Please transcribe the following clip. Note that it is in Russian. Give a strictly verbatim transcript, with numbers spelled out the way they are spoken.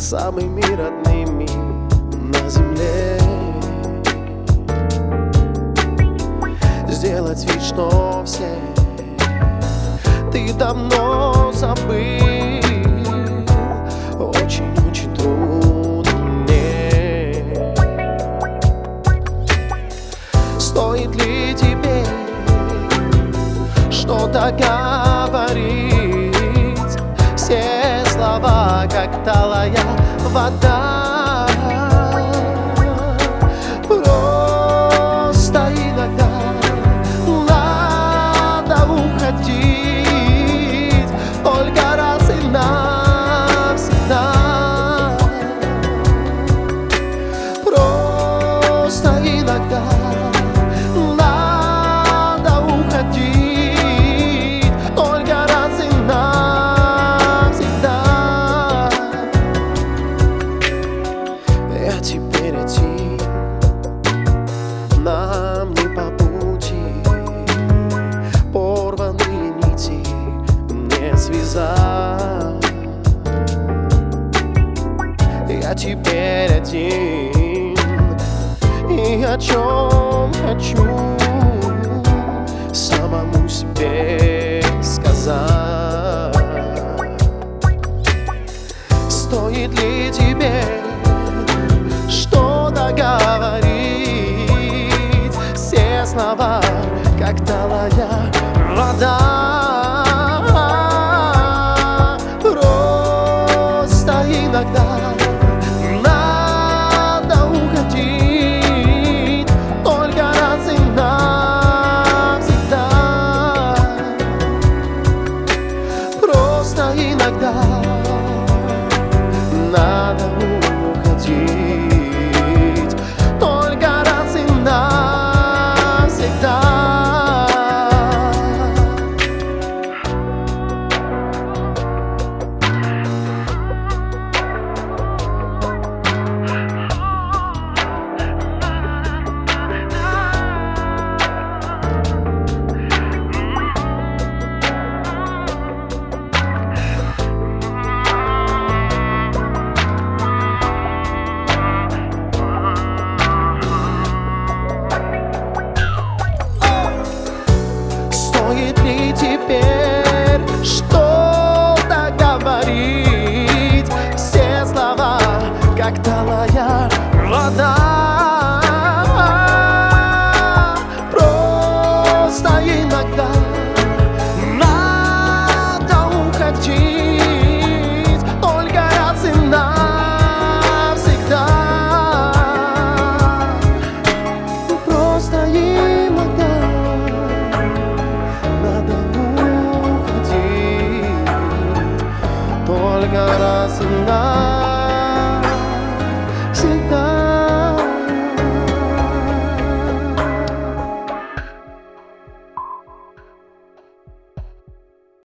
самыми родными на земле. Сделать вид, что все ты давно забыл, очень-очень трудно мне. Стоит ли тебе что-то говорить? Все слова, как талая вода. Просто иногда надо уходить, только раз и навсегда. Просто иногда надо уходить, только раз и навсегда. Я теперь один, нам не по пути, порванные нити не связать. Я теперь один, и о чем хочу самому себе сказать. Стоит ли тебе что-то говорить? Все слова, как талая вода. Просто иногда надо уходить, только раз и навсегда. Просто иногда надо уходить, только раз и навсегда. Стоит ли теперь что-то говорить? Все слова, как талая вода. Просто иногда надо уходить, только раз и навсегда. Просто иногда надо уходить, только раз и навсегда.